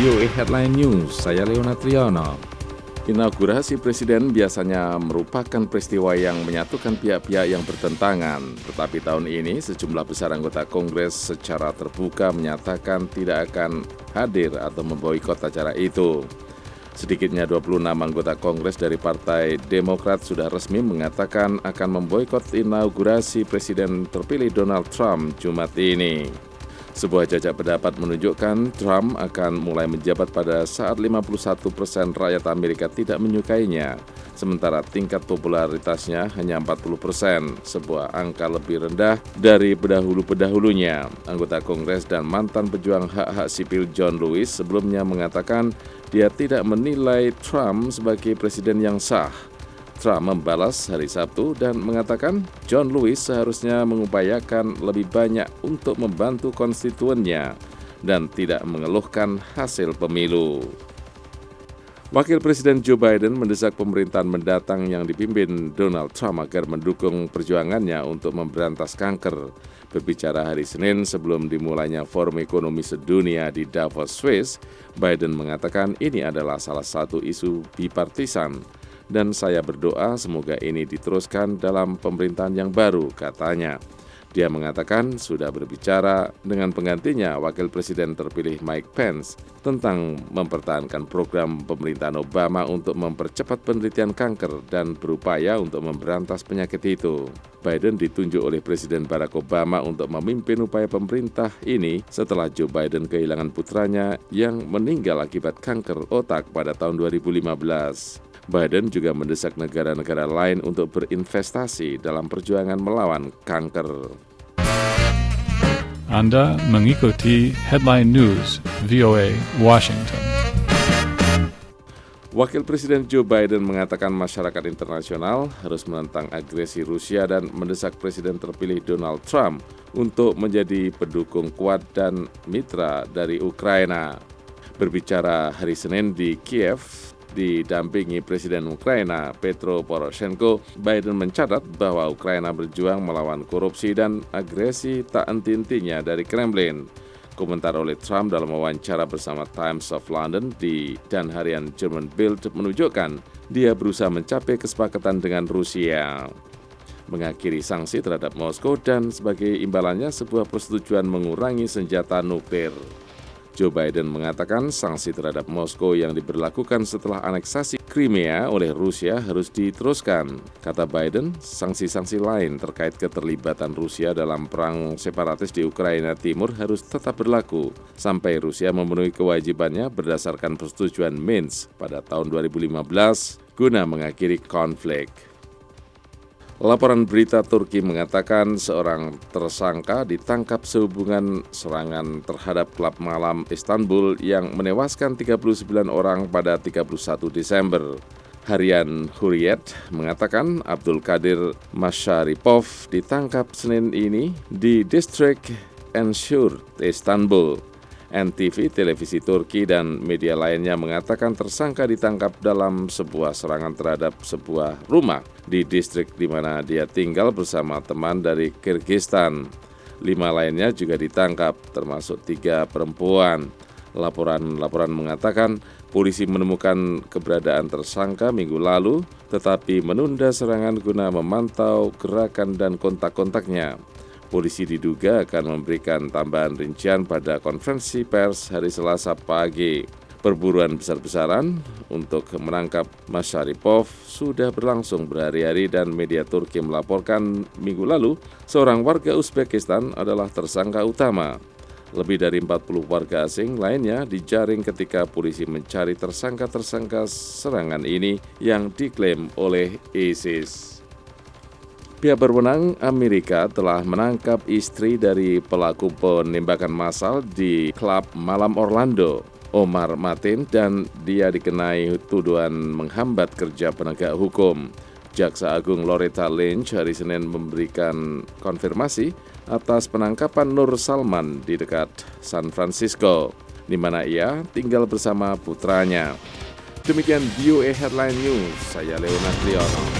VOA Headline News, saya Leonard Triono. Inaugurasi presiden biasanya merupakan peristiwa yang menyatukan pihak-pihak yang bertentangan. Tetapi tahun ini sejumlah besar anggota Kongres secara terbuka menyatakan tidak akan hadir atau memboikot acara itu. Sedikitnya 26 anggota Kongres dari Partai Demokrat sudah resmi mengatakan akan memboikot inaugurasi presiden terpilih Donald Trump Jumat ini. Sebuah jajak pendapat menunjukkan Trump akan mulai menjabat pada saat 51% rakyat Amerika tidak menyukainya, sementara tingkat popularitasnya hanya 40%, sebuah angka lebih rendah dari pendahulu-pendahulunya. Anggota Kongres dan mantan pejuang hak-hak sipil John Lewis sebelumnya mengatakan dia tidak menilai Trump sebagai presiden yang sah. Trump membalas hari Sabtu dan mengatakan John Lewis seharusnya mengupayakan lebih banyak untuk membantu konstituennya dan tidak mengeluhkan hasil pemilu. Wakil Presiden Joe Biden mendesak pemerintahan mendatang yang dipimpin Donald Trump agar mendukung perjuangannya untuk memberantas kanker. Berbicara hari Senin sebelum dimulainya Forum Ekonomi Sedunia di Davos, Swiss, Biden mengatakan ini adalah salah satu isu bipartisan. Dan saya berdoa semoga ini diteruskan dalam pemerintahan yang baru, katanya. Dia mengatakan sudah berbicara dengan penggantinya, Wakil Presiden terpilih Mike Pence, tentang mempertahankan program pemerintahan Obama untuk mempercepat penelitian kanker dan berupaya untuk memberantas penyakit itu. Biden ditunjuk oleh Presiden Barack Obama untuk memimpin upaya pemerintah ini setelah Joe Biden kehilangan putranya yang meninggal akibat kanker otak pada tahun 2015. Biden juga mendesak negara-negara lain untuk berinvestasi dalam perjuangan melawan kanker. Anda mengikuti Headline News VOA Washington. Wakil Presiden Joe Biden mengatakan masyarakat internasional harus menentang agresi Rusia dan mendesak Presiden terpilih Donald Trump untuk menjadi pendukung kuat dan mitra dari Ukraina. Berbicara hari Senin di Kiev, didampingi Presiden Ukraina Petro Poroshenko, Biden mencatat bahwa Ukraina berjuang melawan korupsi dan agresi tak henti-hentinya dari Kremlin. Komentar oleh Trump dalam wawancara bersama Times of London dan harian German Bild menunjukkan dia berusaha mencapai kesepakatan dengan Rusia, mengakhiri sanksi terhadap Moskow dan sebagai imbalannya sebuah persetujuan mengurangi senjata nuklir. Joe Biden mengatakan sanksi terhadap Moskow yang diberlakukan setelah aneksasi Crimea oleh Rusia harus diteruskan. Kata Biden, sanksi-sanksi lain terkait keterlibatan Rusia dalam perang separatis di Ukraina Timur harus tetap berlaku sampai Rusia memenuhi kewajibannya berdasarkan persetujuan Minsk pada tahun 2015 guna mengakhiri konflik. Laporan berita Turki mengatakan seorang tersangka ditangkap sehubungan serangan terhadap klub malam Istanbul yang menewaskan 39 orang pada 31 Desember. Harian Hurriyet mengatakan Abdul Qadir Masharipov ditangkap Senin ini di distrik Ensur, Istanbul. NTV, televisi Turki, dan media lainnya mengatakan tersangka ditangkap dalam sebuah serangan terhadap sebuah rumah di distrik di mana dia tinggal bersama teman dari Kirgistan. 5 lainnya juga ditangkap, termasuk 3 perempuan. Laporan mengatakan polisi menemukan keberadaan tersangka minggu lalu, tetapi menunda serangan guna memantau gerakan dan kontak-kontaknya. Polisi diduga akan memberikan tambahan rincian pada konferensi pers hari Selasa pagi. Perburuan besar-besaran untuk menangkap Masharipov sudah berlangsung berhari-hari dan media Turki melaporkan minggu lalu seorang warga Uzbekistan adalah tersangka utama. Lebih dari 40 warga asing lainnya dijaring ketika polisi mencari tersangka-tersangka serangan ini yang diklaim oleh ISIS. Pihak berwenang Amerika telah menangkap istri dari pelaku penembakan massal di klub malam Orlando, Omar Martin, dan dia dikenai tuduhan menghambat kerja penegak hukum. Jaksa Agung Loretta Lynch hari Senin memberikan konfirmasi atas penangkapan Nur Salman di dekat San Francisco, di mana ia tinggal bersama putranya. Demikian VOA Headline News, saya Leonard Triono.